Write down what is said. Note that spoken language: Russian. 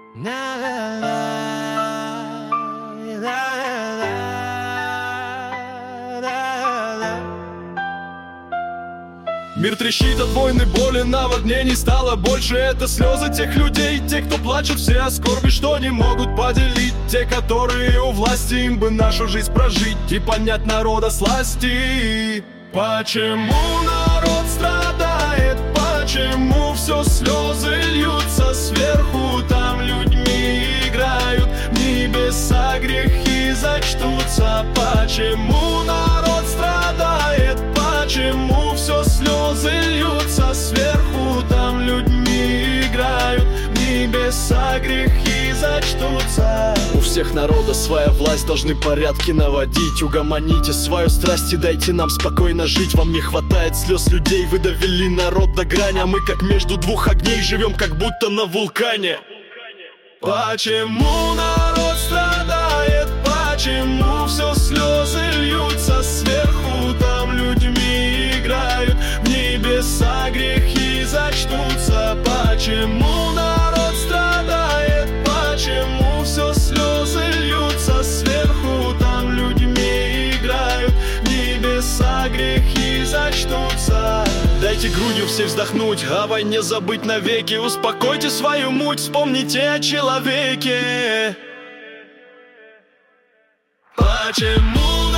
Мир трещит от войны, боли, наводнений стало больше. Это слезы тех людей, те, кто плачут, все о скорби, что не могут поделить. Те, которые у власти, им бы нашу жизнь прожить и понять народа сласти. Почему народ страдает? Почему все слезы льются сверху? Там людьми играют, небеса грехи зачтутся. Почему народ страдает? Почему все слезы льются сверху? Там людьми играют, небеса грехи зачтутся. У всех народа своя власть, должны порядки наводить. Угомоните свою страсть и дайте нам спокойно жить. Вам не хватает слез людей, вы довели народ до грани. А мы как между двух огней живем, как будто на вулкане. Почему народ страдает? Почему все слезы льются сверху? Там людьми играют, в небеса грехи зачтутся. Почему народ страдает? Почему все слезы льются сверху? Там людьми играют, в небеса грехи зачтутся. Дайте грудью все вздохнуть, о войне забыть навеки. Успокойте свою муть, вспомните о человеке. Почему